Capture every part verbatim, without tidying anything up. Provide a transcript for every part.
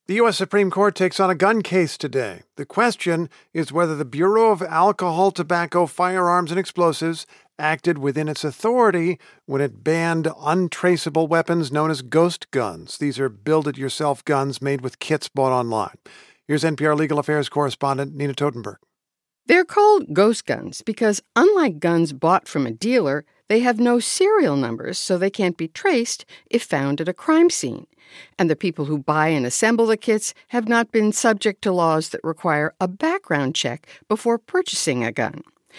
The U S Supreme Court takes on a gun case today. The question is whether the Bureau of Alcohol, Tobacco, Firearms, and Explosives acted within its authority when it banned untraceable weapons known as ghost guns. These are build-it-yourself guns made with kits bought online. Here's N P R Legal Affairs correspondent Nina Totenberg. They're called ghost guns because, unlike guns bought from a dealer, they have no serial numbers, so they can't be traced if found at a crime scene. And the people who buy and assemble the kits have not been subject to laws that require a background check before purchasing a gun.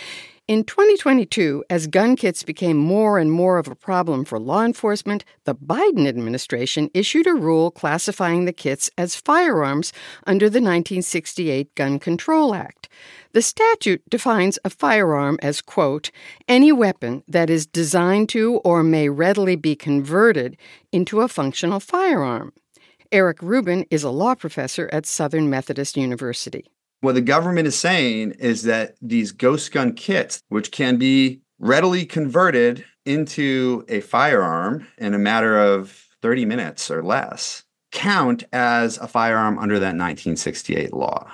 In twenty twenty-two, as gun kits became more and more of a problem for law enforcement, the Biden administration issued a rule classifying the kits as firearms under the nineteen sixty-eight Gun Control Act. The statute defines a firearm as, quote, any weapon that is designed to or may readily be converted into a functional firearm. Eric Rubin is a law professor at Southern Methodist University. What the government is saying is that these ghost gun kits, which can be readily converted into a firearm in a matter of thirty minutes or less, count as a firearm under that nineteen sixty-eight law.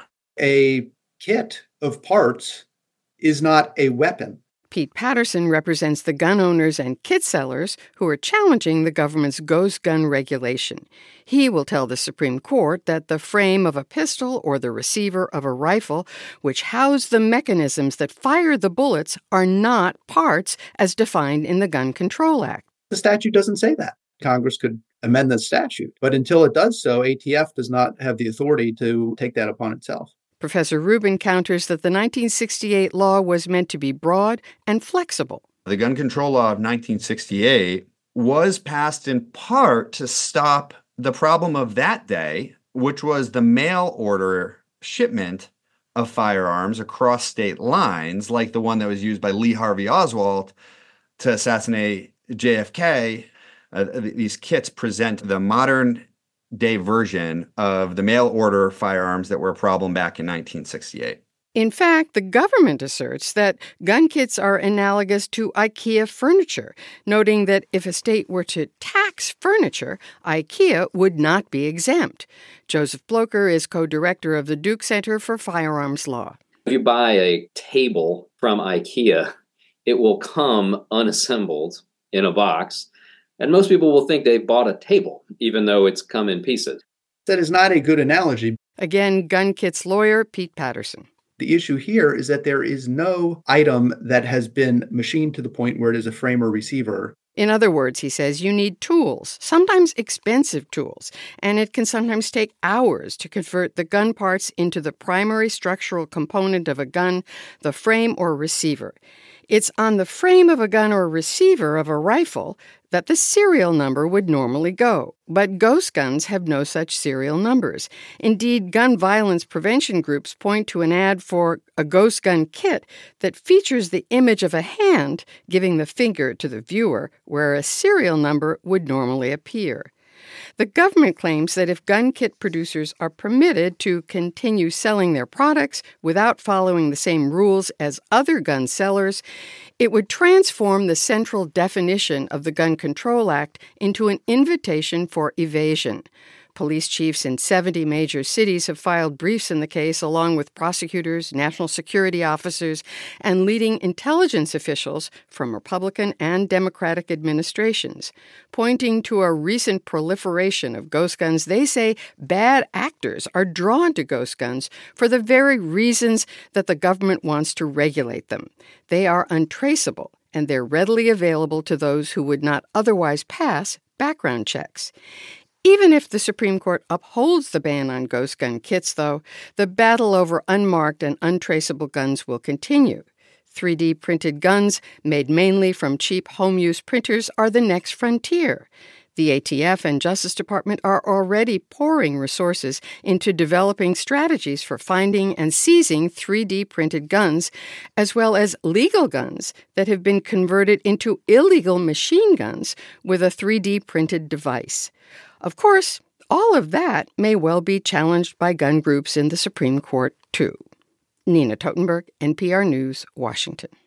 A kit of parts is not a weapon. Pete Patterson represents the gun owners and kit sellers who are challenging the government's ghost gun regulation. He will tell the Supreme Court that the frame of a pistol or the receiver of a rifle, which house the mechanisms that fire the bullets, are not parts as defined in the Gun Control Act. The statute doesn't say that. Congress could amend the statute, but until it does so, A T F does not have the authority to take that upon itself. Professor Rubin counters that the nineteen sixty-eight law was meant to be broad and flexible. The gun control law of nineteen sixty-eight was passed in part to stop the problem of that day, which was the mail order shipment of firearms across state lines, like the one that was used by Lee Harvey Oswald to assassinate J F K. Uh, these kits present the modern day version of the mail order firearms that were a problem back in nineteen sixty-eight. In fact, the government asserts that gun kits are analogous to IKEA furniture, noting that if a state were to tax furniture, IKEA would not be exempt. Joseph Blocher is co-director of the Duke Center for Firearms Law. If you buy a table from IKEA, it will come unassembled in a box. And most people will think they've bought a table, even though it's come in pieces. That is not a good analogy. Again, gun kits lawyer Pete Patterson. The issue here is that there is no item that has been machined to the point where it is a frame or receiver. In other words, he says, you need tools, sometimes expensive tools, and it can sometimes take hours to convert the gun parts into the primary structural component of a gun, the frame or receiver. It's on the frame of a gun or receiver of a rifle that the serial number would normally go. But ghost guns have no such serial numbers. Indeed, gun violence prevention groups point to an ad for a ghost gun kit that features the image of a hand giving the finger to the viewer, where a serial number would normally appear. The government claims that if gun kit producers are permitted to continue selling their products without following the same rules as other gun sellers, it would transform the central definition of the Gun Control Act into an invitation for evasion. Police chiefs in seventy major cities have filed briefs in the case, along with prosecutors, national security officers, and leading intelligence officials from Republican and Democratic administrations. Pointing to a recent proliferation of ghost guns, they say bad actors are drawn to ghost guns for the very reasons that the government wants to regulate them. They are untraceable, and they're readily available to those who would not otherwise pass background checks. Even if the Supreme Court upholds the ban on ghost gun kits, though, the battle over unmarked and untraceable guns will continue. three D printed guns, made mainly from cheap home-use printers, are the next frontier. The A T F and Justice Department are already pouring resources into developing strategies for finding and seizing three D printed guns, as well as legal guns that have been converted into illegal machine guns with a three D printed device. Of course, all of that may well be challenged by gun groups in the Supreme Court, too. Nina Totenberg, N P R News, Washington.